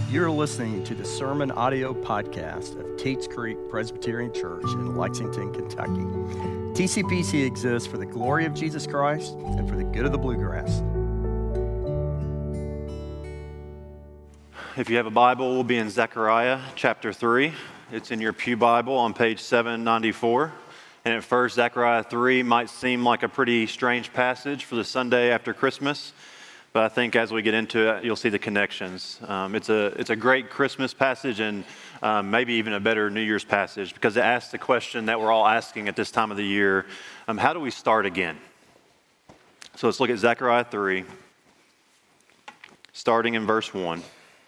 You're listening to the Sermon Audio Podcast of Tates Creek Presbyterian Church in Lexington, Kentucky. TCPC exists for the glory of Jesus Christ and for the good of the bluegrass. If you have a Bible, we'll be in Zechariah chapter 3. It's in your pew Bible on page 794. And at first, Zechariah 3 might seem like a pretty strange passage for the Sunday after Christmas. But I think as we get into it, you'll see the connections. It's a great Christmas passage and maybe even a better New Year's passage because it asks the question that we're all asking at this time of the year, how do we start again? So let's look at Zechariah 3, starting in verse 1.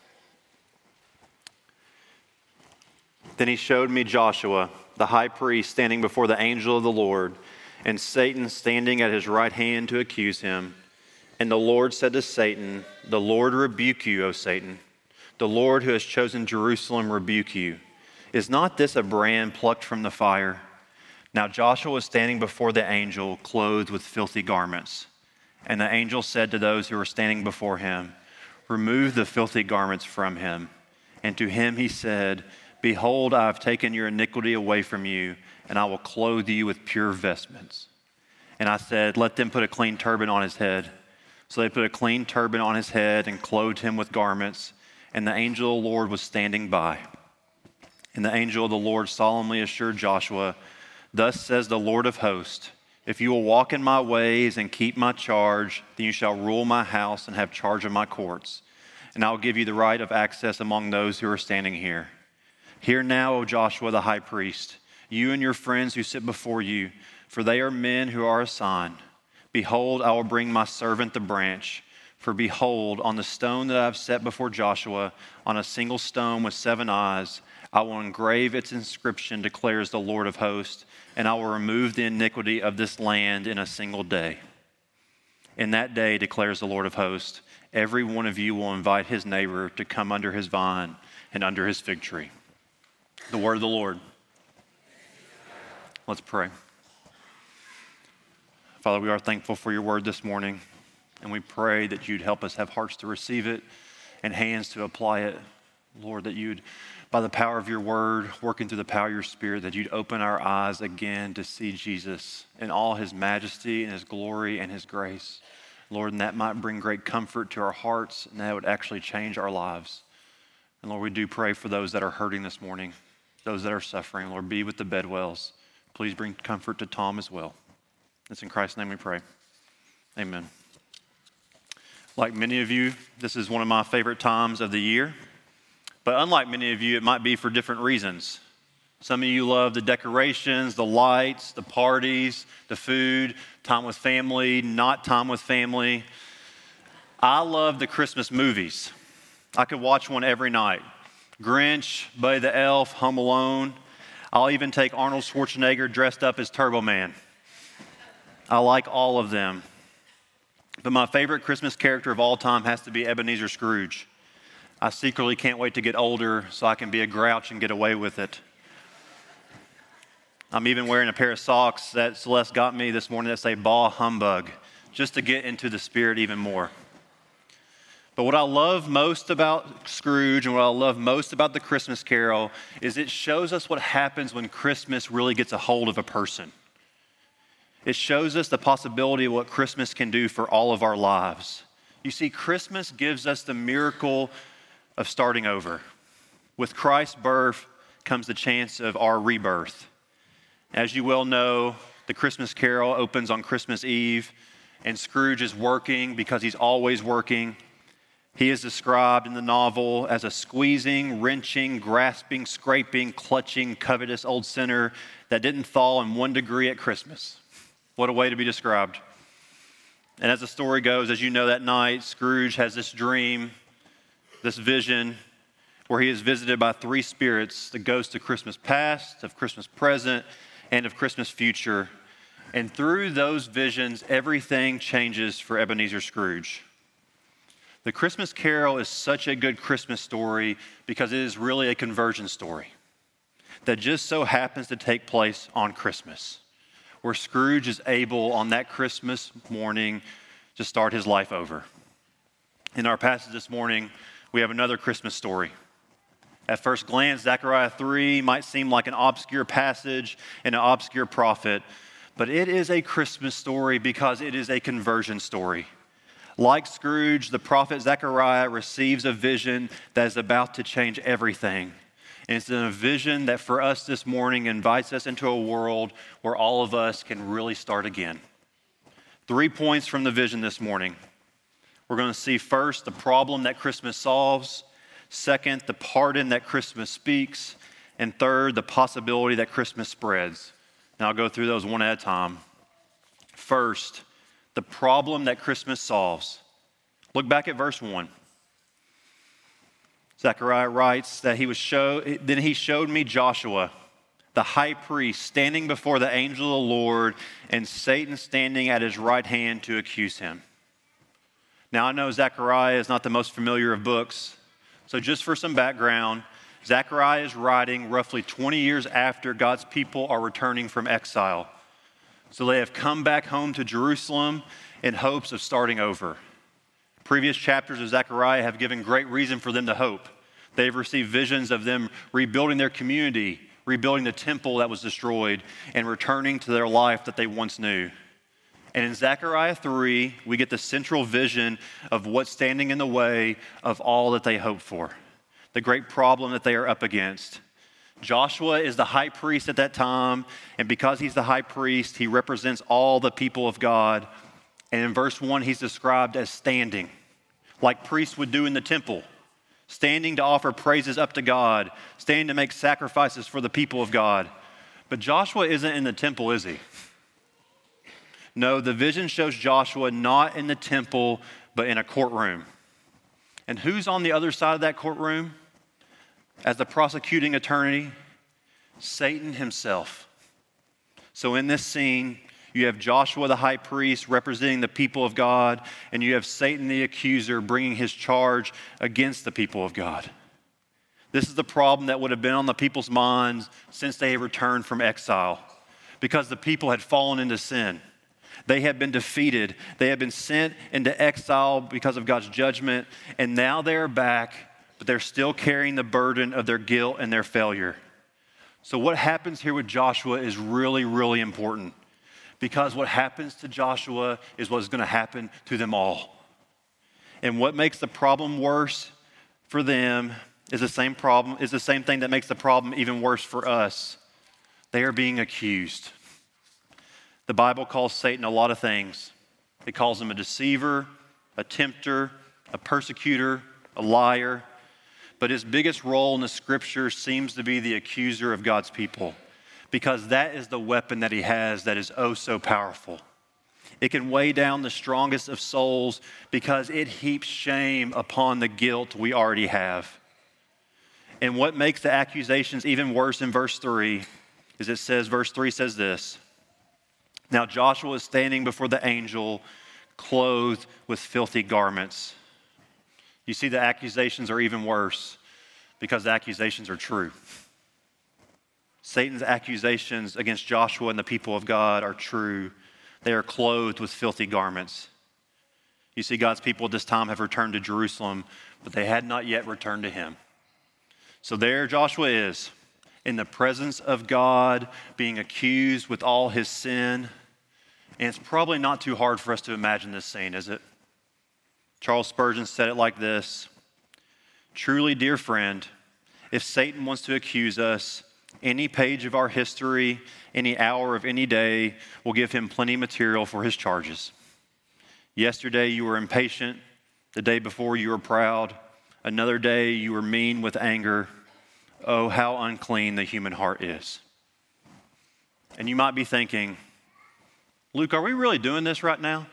Then he showed me Joshua, the high priest, standing before the angel of the Lord, and Satan standing at his right hand to accuse him. And the Lord said to Satan, "The Lord rebuke you, O Satan. The Lord who has chosen Jerusalem rebuke you. Is not this a brand plucked from the fire?" Now Joshua was standing before the angel, clothed with filthy garments. And the angel said to those who were standing before him, "Remove the filthy garments from him." And to him he said, "Behold, I have taken your iniquity away from you, and I will clothe you with pure vestments." And I said, "Let them put a clean turban on his head." So they put a clean turban on his head and clothed him with garments, and the angel of the Lord was standing by. And the angel of the Lord solemnly assured Joshua, "Thus says the Lord of hosts, if you will walk in my ways and keep my charge, then you shall rule my house and have charge of my courts. And I will give you the right of access among those who are standing here. Hear now, O Joshua the high priest, you and your friends who sit before you, for they are men who are assigned. Behold, I will bring my servant the branch. For behold, on the stone that I have set before Joshua, on a single stone with 7 eyes, I will engrave its inscription, declares the Lord of hosts, and I will remove the iniquity of this land in a single day. In that day, declares the Lord of hosts, every one of you will invite his neighbor to come under his vine and under his fig tree." The word of the Lord. Let's pray. Father, we are thankful for your word this morning, and we pray that you'd help us have hearts to receive it and hands to apply it. Lord, that you'd, by the power of your word, working through the power of your spirit, that you'd open our eyes again to see Jesus in all his majesty and his glory and his grace. Lord, and that might bring great comfort to our hearts, and that would actually change our lives. And Lord, we do pray for those that are hurting this morning, those that are suffering. Lord, be with the bedwells. Please bring comfort to Tom as well. It's in Christ's name we pray. Amen. Like many of you, this is one of my favorite times of the year. But unlike many of you, it might be for different reasons. Some of you love the decorations, the lights, the parties, the food, time with family, not time with family. I love the Christmas movies. I could watch one every night. Grinch, Buddy the Elf, Home Alone. I'll even take Arnold Schwarzenegger dressed up as Turbo Man. I like all of them. But my favorite Christmas character of all time has to be Ebenezer Scrooge. I secretly can't wait to get older so I can be a grouch and get away with it. I'm even wearing a pair of socks that Celeste got me this morning that say "Bah Humbug," just to get into the spirit even more. But what I love most about Scrooge and what I love most about the Christmas Carol is it shows us what happens when Christmas really gets a hold of a person. It shows us the possibility of what Christmas can do for all of our lives. You see, Christmas gives us the miracle of starting over. With Christ's birth comes the chance of our rebirth. As you well know, the Christmas Carol opens on Christmas Eve, and Scrooge is working because he's always working. He is described in the novel as a squeezing, wrenching, grasping, scraping, clutching, covetous old sinner that didn't fall in 1 degree at Christmas. What a way to be described. And as the story goes, as you know, that night, Scrooge has this dream, this vision, where he is visited by 3 spirits, the ghost of Christmas past, of Christmas present, and of Christmas future. And through those visions, everything changes for Ebenezer Scrooge. The Christmas Carol is such a good Christmas story because it is really a conversion story that just so happens to take place on Christmas, where Scrooge is able on that Christmas morning to start his life over. In our passage this morning, we have another Christmas story. At first glance, Zechariah 3 might seem like an obscure passage and an obscure prophet, but it is a Christmas story because it is a conversion story. Like Scrooge, the prophet Zechariah receives a vision that is about to change everything. And it's a vision that for us this morning invites us into a world where all of us can really start again. 3 points from the vision this morning. We're going to see first the problem that Christmas solves. Second, the pardon that Christmas speaks. And third, the possibility that Christmas spreads. Now I'll go through those one at a time. First, the problem that Christmas solves. Look back at verse 1. Zechariah writes that then he showed me Joshua, the high priest, standing before the angel of the Lord, and Satan standing at his right hand to accuse him. Now I know Zechariah is not the most familiar of books, so just for some background, Zechariah is writing roughly 20 years after God's people are returning from exile. So they have come back home to Jerusalem in hopes of starting over. Previous chapters of Zechariah have given great reason for them to hope. They've received visions of them rebuilding their community, rebuilding the temple that was destroyed, and returning to their life that they once knew. And in Zechariah 3, we get the central vision of what's standing in the way of all that they hope for, the great problem that they are up against. Joshua is the high priest at that time, and because he's the high priest, he represents all the people of God. And in verse 1, he's described as standing, like priests would do in the temple, standing to offer praises up to God, standing to make sacrifices for the people of God. But Joshua isn't in the temple, is he? No, the vision shows Joshua not in the temple, but in a courtroom. And who's on the other side of that courtroom? As the prosecuting attorney, Satan himself. So in this scene, you have Joshua the high priest representing the people of God, and you have Satan the accuser bringing his charge against the people of God. This is the problem that would have been on the people's minds since they had returned from exile, because the people had fallen into sin. They had been defeated. They had been sent into exile because of God's judgment, and now they are back, but they're still carrying the burden of their guilt and their failure. So what happens here with Joshua is really, really important, because what happens to Joshua is what's going to happen to them all. And what makes the problem worse for them is the same thing that makes the problem even worse for us. They are being accused. The Bible calls Satan a lot of things. It calls him a deceiver, a tempter, a persecutor, a liar. But his biggest role in the scriptures seems to be the accuser of God's people, because that is the weapon that he has that is oh so powerful. It can weigh down the strongest of souls because it heaps shame upon the guilt we already have. And what makes the accusations even worse in verse 3 is verse 3 says this: Now Joshua is standing before the angel, clothed with filthy garments. You see, the accusations are even worse because the accusations are true. Satan's accusations against Joshua and the people of God are true. They are clothed with filthy garments. You see, God's people at this time have returned to Jerusalem, but they had not yet returned to him. So there Joshua is, in the presence of God, being accused with all his sin. And it's probably not too hard for us to imagine this scene, is it? Charles Spurgeon said it like this: Truly, dear friend, if Satan wants to accuse us, any page of our history, any hour of any day will give him plenty of material for his charges. Yesterday you were impatient. The day before you were proud. Another day you were mean with anger. Oh, how unclean the human heart is. And you might be thinking, Luke, are we really doing this right now?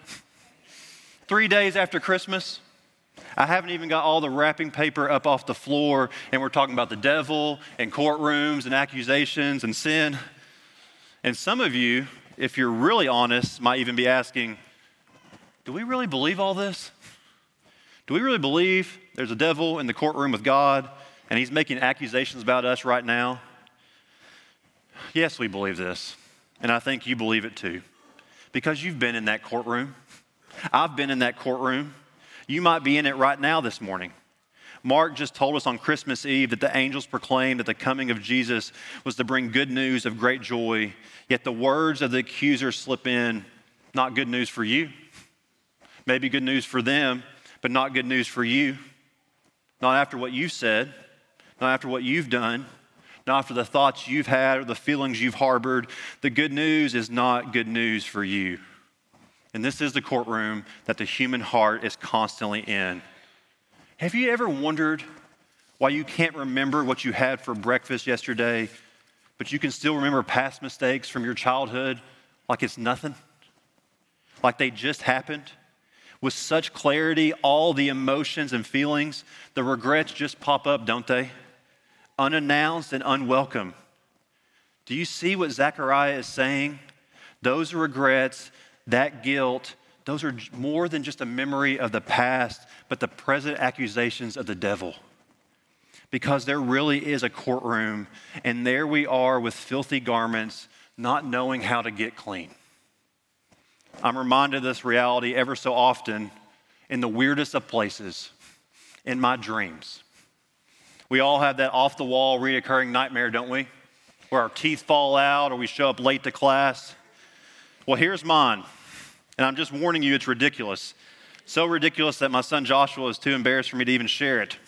3 days after Christmas? I haven't even got all the wrapping paper up off the floor, and we're talking about the devil and courtrooms and accusations and sin. And some of you, if you're really honest, might even be asking, do we really believe all this? Do we really believe there's a devil in the courtroom with God and he's making accusations about us right now? Yes, we believe this. And I think you believe it too, because you've been in that courtroom. I've been in that courtroom. You might be in it right now this morning. Mark just told us on Christmas Eve that the angels proclaimed that the coming of Jesus was to bring good news of great joy, yet the words of the accuser slip in, not good news for you. Maybe good news for them, but not good news for you. Not after what you've said, not after what you've done, not after the thoughts you've had or the feelings you've harbored. The good news is not good news for you. And this is the courtroom that the human heart is constantly in. Have you ever wondered why you can't remember what you had for breakfast yesterday, but you can still remember past mistakes from your childhood like it's nothing? Like they just happened? With such clarity, all the emotions and feelings, the regrets just pop up, don't they? Unannounced and unwelcome. Do you see what Zechariah is saying? Those regrets, that guilt, those are more than just a memory of the past, but the present accusations of the devil. Because there really is a courtroom, and there we are with filthy garments, not knowing how to get clean. I'm reminded of this reality ever so often in the weirdest of places, in my dreams. We all have that off-the-wall, reoccurring nightmare, don't we? Where our teeth fall out or we show up late to class. Well, here's mine, and I'm just warning you, it's ridiculous. So ridiculous that my son Joshua is too embarrassed for me to even share it.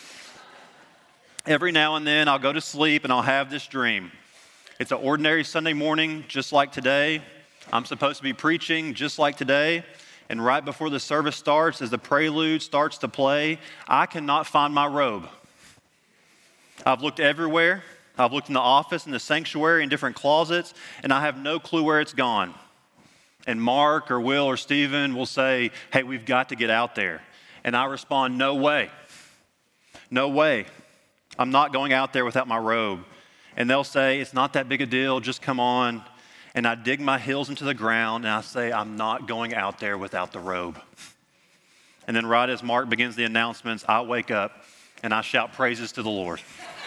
Every now and then I'll go to sleep and I'll have this dream. It's an ordinary Sunday morning, just like today. I'm supposed to be preaching just like today, and right before the service starts, as the prelude starts to play, I cannot find my robe. I've looked everywhere. I've looked in the office, in the sanctuary, in different closets, and I have no clue where it's gone. And Mark or Will or Stephen will say, hey, we've got to get out there. And I respond, no way. No way. I'm not going out there without my robe. And they'll say, it's not that big a deal, just come on. And I dig my heels into the ground and I say, I'm not going out there without the robe. And then right as Mark begins the announcements, I wake up and I shout praises to the Lord.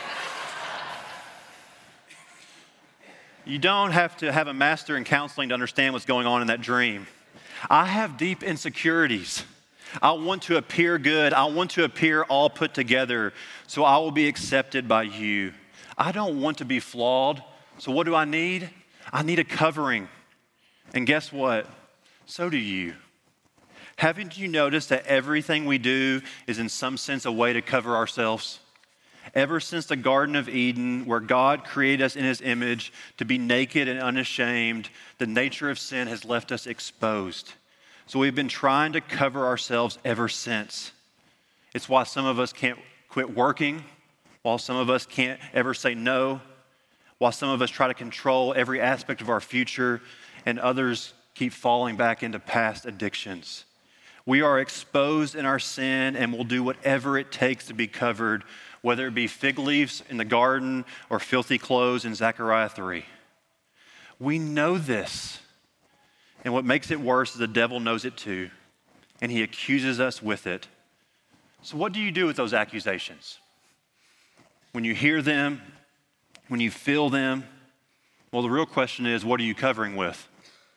You don't have to have a master in counseling to understand what's going on in that dream. I have deep insecurities. I want to appear good. I want to appear all put together so I will be accepted by you. I don't want to be flawed. So what do I need? I need a covering. And guess what? So do you. Haven't you noticed that everything we do is in some sense a way to cover ourselves? Ever since the Garden of Eden, where God created us in His image to be naked and unashamed, the nature of sin has left us exposed. So we've been trying to cover ourselves ever since. It's why some of us can't quit working, while some of us can't ever say no, while some of us try to control every aspect of our future, and others keep falling back into past addictions. We are exposed in our sin and will do whatever it takes to be covered, whether it be fig leaves in the garden or filthy clothes in Zechariah 3. We know this. And what makes it worse is the devil knows it too, and he accuses us with it. So what do you do with those accusations? When you hear them, when you feel them, well, the real question is, what are you covering with?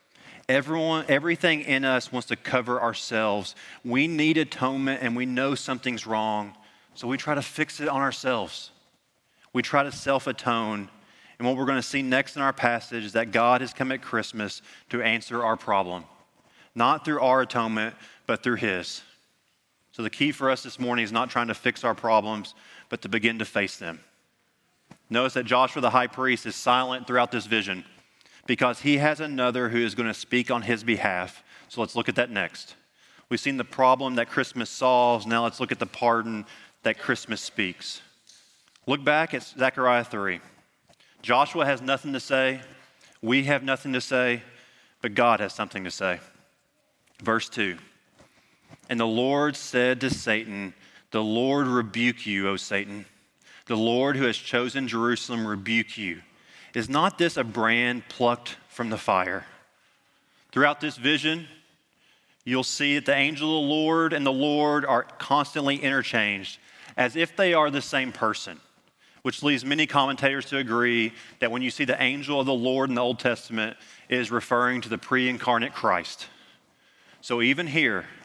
Everything in us wants to cover ourselves. We need atonement and we know something's wrong, so we try to fix it on ourselves. We try to self-atone. And what we're going to see next in our passage is that God has come at Christmas to answer our problem. Not through our atonement, but through His. So the key for us this morning is not trying to fix our problems, but to begin to face them. Notice that Joshua the high priest is silent throughout this vision because he has another who is going to speak on his behalf. So let's look at that next. We've seen the problem that Christmas solves. Now let's look at the pardon that Christmas speaks. Look back at Zechariah 3. Joshua has nothing to say. We have nothing to say, but God has something to say. Verse 2. And the Lord said to Satan, the Lord rebuke you, O Satan. The Lord who has chosen Jerusalem rebuke you. Is not this a brand plucked from the fire? Throughout this vision, you'll see that the angel of the Lord and the Lord are constantly interchanged as if they are the same person, which leads many commentators to agree that when you see the angel of the Lord in the Old Testament, it is referring to the pre-incarnate Christ. So even here,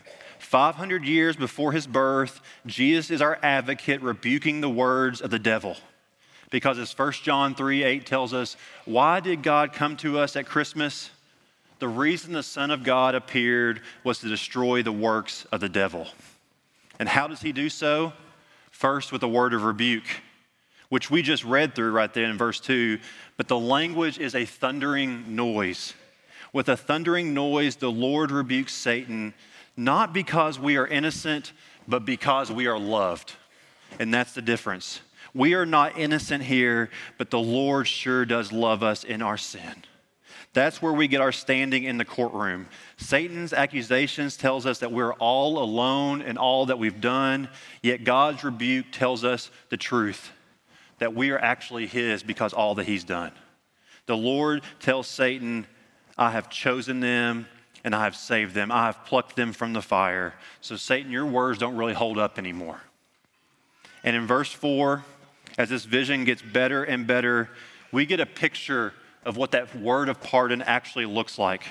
500 years before his birth, Jesus is our advocate, rebuking the words of the devil. Because as 1 John 3:8 tells us, why did God come to us at Christmas? The reason the Son of God appeared was to destroy the works of the devil. And how does he do so? First, with a word of rebuke, which we just read through right there in verse 2. But the language is a thundering noise. With a thundering noise, the Lord rebukes Satan, not because we are innocent, but because we are loved. And that's the difference. We are not innocent here, but the Lord sure does love us in our sin. That's where we get our standing in the courtroom. Satan's accusations tells us that we're all alone in all that we've done, yet God's rebuke tells us the truth, that we are actually his because all that he's done. The Lord tells Satan, I have chosen them and I have saved them. I have plucked them from the fire. So Satan, your words don't really hold up anymore. And in verse 4, as this vision gets better and better, we get a picture of what that word of pardon actually looks like.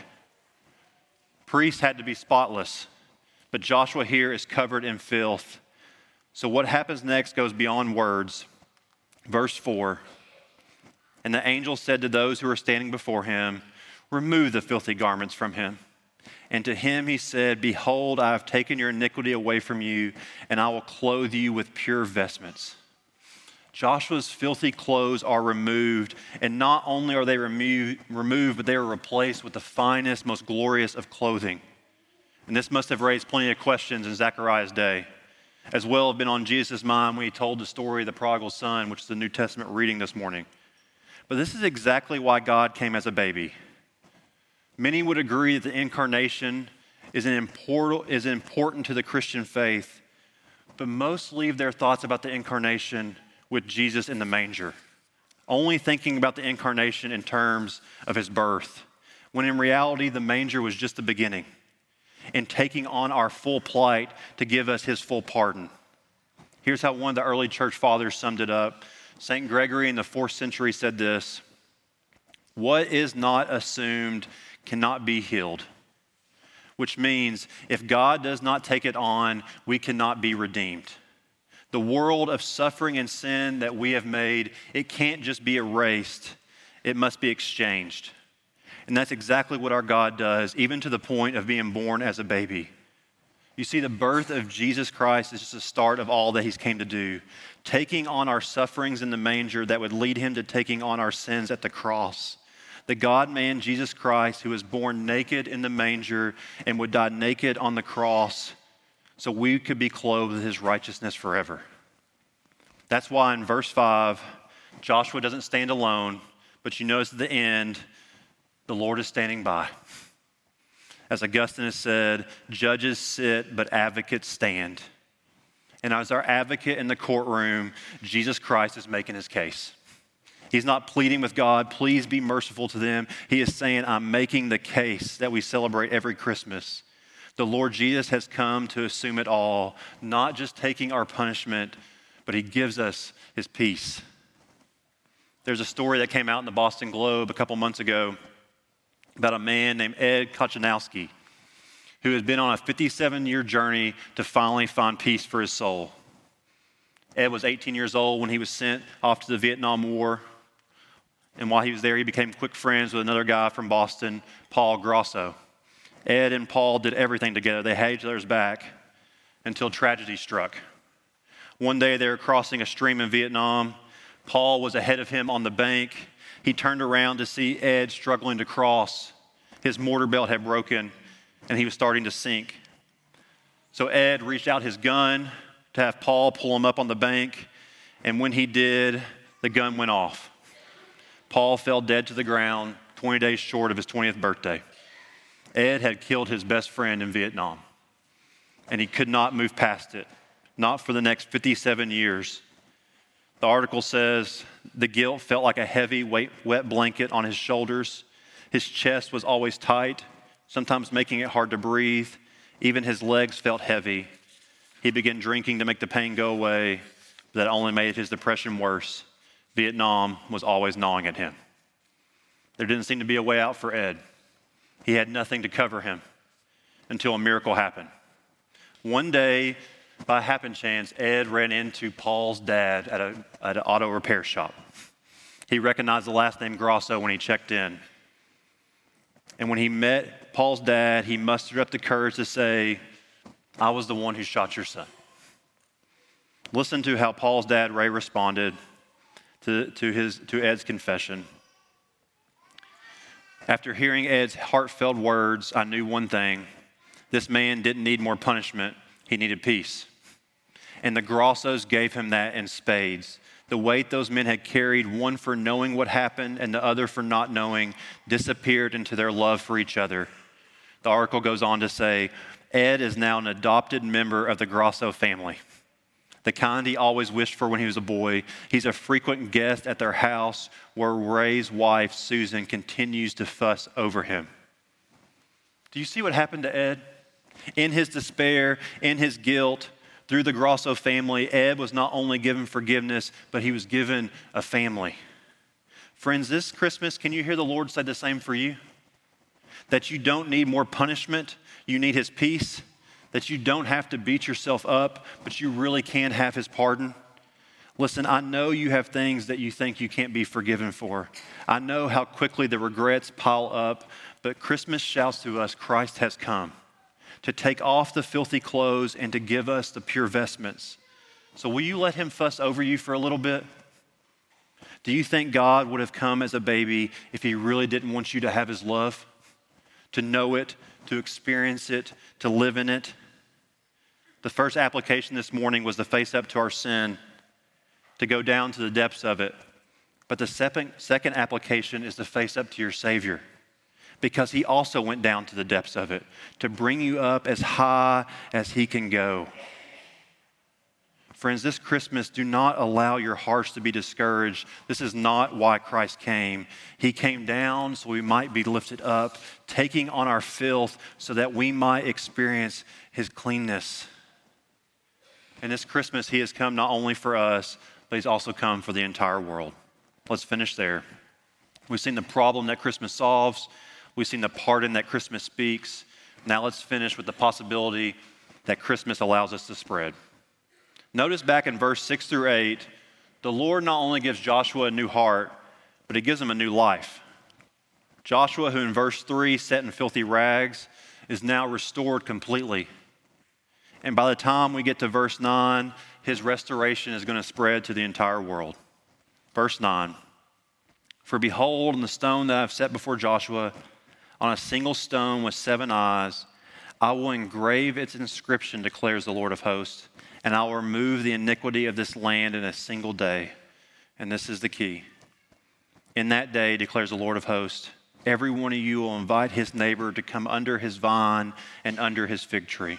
Priests had to be spotless, but Joshua here is covered in filth. So what happens next goes beyond words. Verse 4, and the angel said to those who were standing before him, remove the filthy garments from him. And to him he said, behold, I have taken your iniquity away from you, and I will clothe you with pure vestments. Joshua's filthy clothes are removed, and not only are they removed, but they are replaced with the finest, most glorious of clothing. And this must have raised plenty of questions in Zechariah's day, as well have been on Jesus' mind when he told the story of the prodigal son, which is the New Testament reading this morning. But this is exactly why God came as a baby. Many would agree that the incarnation is important to the Christian faith, but most leave their thoughts about the incarnation with Jesus in the manger, only thinking about the incarnation in terms of his birth, when in reality the manger was just the beginning in taking on our full plight to give us his full pardon. Here's how one of the early church fathers summed it up. St. Gregory in the 4th century said this, what is not assumed cannot be healed, which means if God does not take it on, we cannot be redeemed. The world of suffering and sin that we have made, it can't just be erased. It must be exchanged. And that's exactly what our God does, even to the point of being born as a baby. You see, the birth of Jesus Christ is just the start of all that he's came to do, taking on our sufferings in the manger that would lead him to taking on our sins at the cross. The God-man, Jesus Christ, who was born naked in the manger and would die naked on the cross, so we could be clothed with his righteousness forever. That's why in verse 5, Joshua doesn't stand alone, but you notice at the end, the Lord is standing by. As Augustine has said, judges sit, but advocates stand. And as our advocate in the courtroom, Jesus Christ is making his case. He's not pleading with God, please be merciful to them. He is saying, I'm making the case that we celebrate every Christmas. The Lord Jesus has come to assume it all, not just taking our punishment, but he gives us his peace. There's a story that came out in the Boston Globe a couple months ago about a man named Ed Kochanowski, who has been on a 57-year journey to finally find peace for his soul. Ed was 18 years old when he was sent off to the Vietnam War. And while he was there, he became quick friends with another guy from Boston, Paul Grosso. Ed and Paul did everything together. They had each other's back until tragedy struck. One day they were crossing a stream in Vietnam. Paul was ahead of him on the bank. He turned around to see Ed struggling to cross. His mortar belt had broken and he was starting to sink. So Ed reached out his gun to have Paul pull him up on the bank. And when he did, the gun went off. Paul fell dead to the ground 20 days short of his 20th birthday. Ed had killed his best friend in Vietnam, and he could not move past it, not for the next 57 years. The article says the guilt felt like a heavy, wet blanket on his shoulders. His chest was always tight, sometimes making it hard to breathe. Even his legs felt heavy. He began drinking to make the pain go away, but that only made his depression worse. Vietnam was always gnawing at him. There didn't seem to be a way out for Ed. He had nothing to cover him until a miracle happened. One day, by happen chance, Ed ran into Paul's dad at an auto repair shop. He recognized the last name Grosso when he checked in. And when he met Paul's dad, he mustered up the courage to say, "I was the one who shot your son." Listen to how Paul's dad, Ray, responded to Ed's confession. After hearing Ed's heartfelt words, I knew one thing. This man didn't need more punishment. He needed peace. And the Grossos gave him that in spades. The weight those men had carried, one for knowing what happened and the other for not knowing, disappeared into their love for each other. The article goes on to say, Ed is now an adopted member of the Grosso family, the kind he always wished for when he was a boy. He's a frequent guest at their house where Ray's wife, Susan, continues to fuss over him. Do you see what happened to Ed? In his despair, in his guilt, through the Grosso family, Ed was not only given forgiveness, but he was given a family. Friends, this Christmas, can you hear the Lord say the same for you? That you don't need more punishment, you need his peace. That you don't have to beat yourself up, but you really can have his pardon. Listen, I know you have things that you think you can't be forgiven for. I know how quickly the regrets pile up, but Christmas shouts to us, Christ has come to take off the filthy clothes and to give us the pure vestments. So will you let him fuss over you for a little bit? Do you think God would have come as a baby if he really didn't want you to have his love? To know it, to experience it, to live in it? The first application this morning was to face up to our sin, to go down to the depths of it. But the second application is to face up to your Savior, because he also went down to the depths of it, to bring you up as high as he can go. Friends, this Christmas, do not allow your hearts to be discouraged. This is not why Christ came. He came down so we might be lifted up, taking on our filth so that we might experience his cleanness. And this Christmas, he has come not only for us, but he's also come for the entire world. Let's finish there. We've seen the problem that Christmas solves. We've seen the pardon that Christmas speaks. Now let's finish with the possibility that Christmas allows us to spread. Notice back in verse 6 through 8, the Lord not only gives Joshua a new heart, but he gives him a new life. Joshua, who in verse 3 sat in filthy rags, is now restored completely. And by the time we get to verse 9, his restoration is going to spread to the entire world. Verse 9, for behold, on the stone that I have set before Joshua, on a single stone with 7 eyes, I will engrave its inscription, declares the Lord of hosts, and I will remove the iniquity of this land in a single day. And this is the key. In that day, declares the Lord of hosts, every one of you will invite his neighbor to come under his vine and under his fig tree.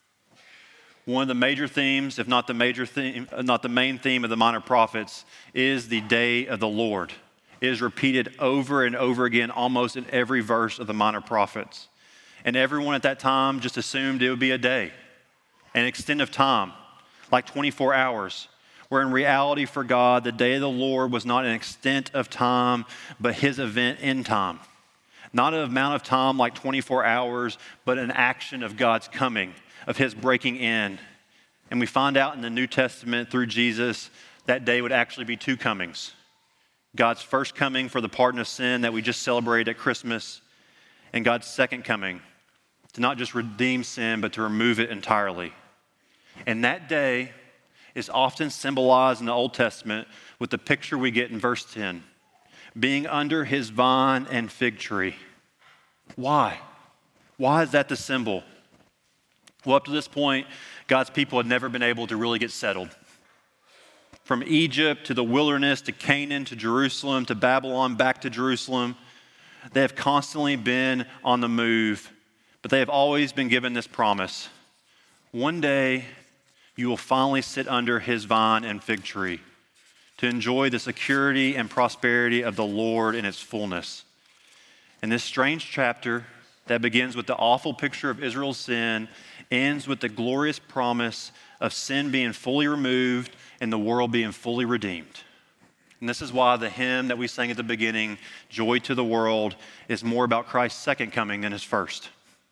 One of the major themes, if not the main theme of the Minor Prophets, is the day of the Lord. It is repeated over and over again, almost in every verse of the Minor Prophets. And everyone at that time just assumed it would be a day, an extent of time, like 24 hours, where in reality for God, the day of the Lord was not an extent of time, but his event in time. Not an amount of time like 24 hours, but an action of God's coming, of his breaking in. And we find out in the New Testament through Jesus, that day would actually be 2 comings. God's first coming for the pardon of sin that we just celebrated at Christmas, and God's second coming to not just redeem sin, but to remove it entirely. And that day is often symbolized in the Old Testament with the picture we get in verse 10, being under his vine and fig tree. Why? Why is that the symbol? Well, up to this point, God's people had never been able to really get settled. From Egypt to the wilderness to Canaan to Jerusalem to Babylon back to Jerusalem, they have constantly been on the move, but they have always been given this promise. One day, you will finally sit under his vine and fig tree to enjoy the security and prosperity of the Lord in its fullness. And this strange chapter that begins with the awful picture of Israel's sin ends with the glorious promise of sin being fully removed and the world being fully redeemed. And this is why the hymn that we sang at the beginning, Joy to the World, is more about Christ's second coming than his first.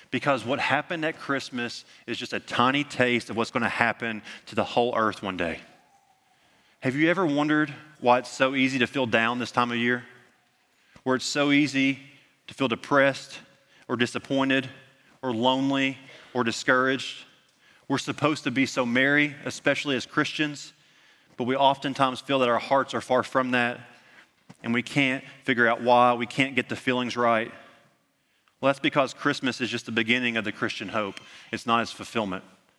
Because what happened at Christmas is just a tiny taste of what's going to happen to the whole earth one day. Have you ever wondered why it's so easy to feel down this time of year? Where it's so easy to feel depressed or disappointed or lonely or discouraged? We're supposed to be so merry, especially as Christians, but we oftentimes feel that our hearts are far from that, and we can't figure out why. We can't get the feelings right. Well, that's because Christmas is just the beginning of the Christian hope. It's not its fulfillment.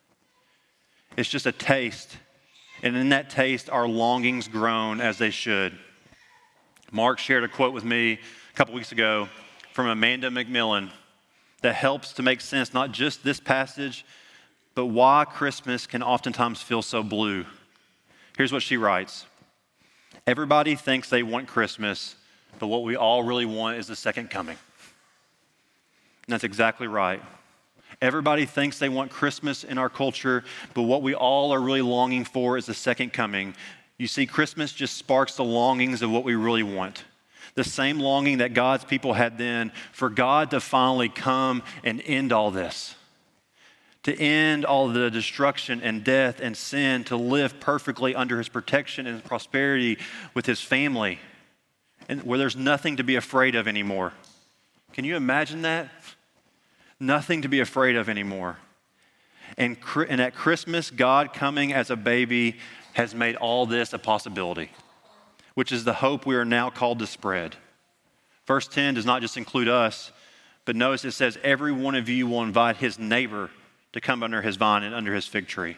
It's just a taste, and in that taste, our longings groan as they should. Mark shared a quote with me a couple weeks ago from Amanda McMillan that helps to make sense, not just this passage, but why Christmas can oftentimes feel so blue. Here's what she writes. Everybody thinks they want Christmas, but what we all really want is the second coming. And that's exactly right. Everybody thinks they want Christmas in our culture, but what we all are really longing for is the second coming. You see, Christmas just sparks the longings of what we really want. The same longing that God's people had then for God to finally come and end all this. To end all the destruction and death and sin, to live perfectly under his protection and prosperity with his family, and where there's nothing to be afraid of anymore. Can you imagine that? Nothing to be afraid of anymore. And at Christmas, God coming as a baby has made all this a possibility, which is the hope we are now called to spread. Verse 10 does not just include us, but notice it says, every one of you will invite his neighbor to come under his vine and under his fig tree.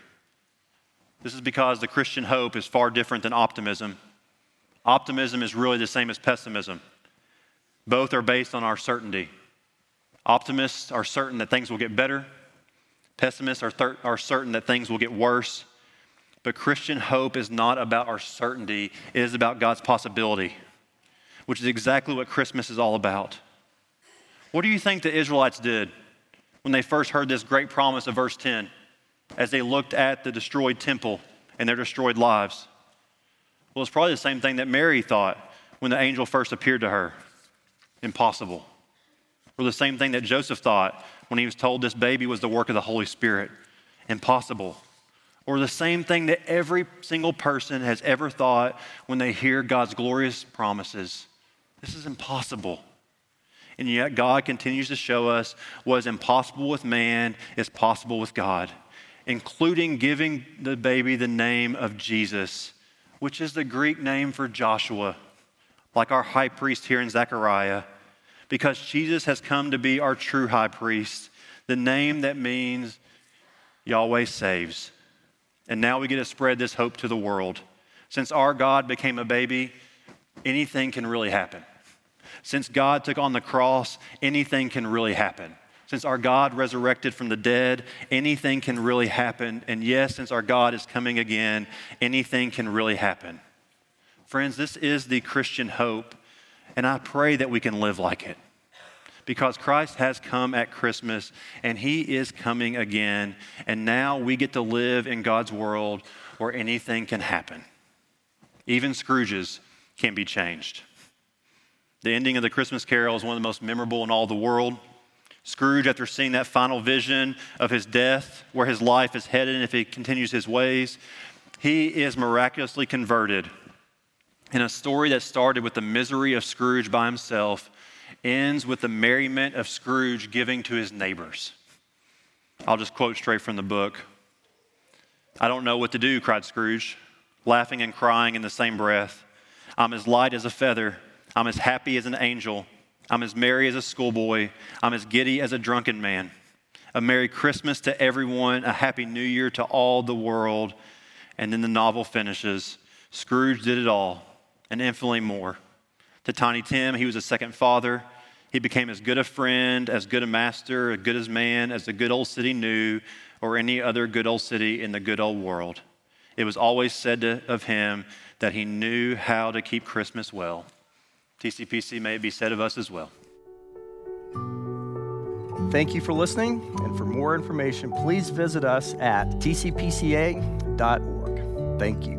This is because the Christian hope is far different than optimism. Optimism is really the same as pessimism. Both are based on our certainty. Optimists are certain that things will get better. Pessimists are certain that things will get worse. But Christian hope is not about our certainty. It is about God's possibility, which is exactly what Christmas is all about. What do you think the Israelites did when they first heard this great promise of verse 10, as they looked at the destroyed temple and their destroyed lives? Well, it's probably the same thing that Mary thought when the angel first appeared to her. Impossible. Or the same thing that Joseph thought when he was told this baby was the work of the Holy Spirit. Impossible. Or the same thing that every single person has ever thought when they hear God's glorious promises. This is impossible. And yet God continues to show us what is impossible with man is possible with God, including giving the baby the name of Jesus, which is the Greek name for Joshua, like our high priest here in Zechariah, because Jesus has come to be our true high priest, the name that means Yahweh saves. And now we get to spread this hope to the world. Since our God became a baby, anything can really happen. Since God took on the cross, anything can really happen. Since our God resurrected from the dead, anything can really happen. And yes, since our God is coming again, anything can really happen. Friends, this is the Christian hope, and I pray that we can live like it. Because Christ has come at Christmas, and he is coming again, and now we get to live in God's world where anything can happen. Even Scrooges can be changed. The ending of the Christmas Carol is one of the most memorable in all the world. Scrooge, after seeing that final vision of his death, where his life is headed if he continues his ways, he is miraculously converted. And a story that started with the misery of Scrooge by himself ends with the merriment of Scrooge giving to his neighbors. I'll just quote straight from the book. "I don't know what to do," cried Scrooge, laughing and crying in the same breath. "I'm as light as a feather. I'm as happy as an angel. I'm as merry as a schoolboy. I'm as giddy as a drunken man. A Merry Christmas to everyone, a Happy New Year to all the world." And then the novel finishes. Scrooge did it all, and infinitely more. To Tiny Tim, he was a second father. He became as good a friend, as good a master, as good as man, as the good old city knew, or any other good old city in the good old world. It was always said of him that he knew how to keep Christmas well. TCPC, may it be said of us as well. Thank you for listening, and for more information, please visit us at tcpca.org. Thank you.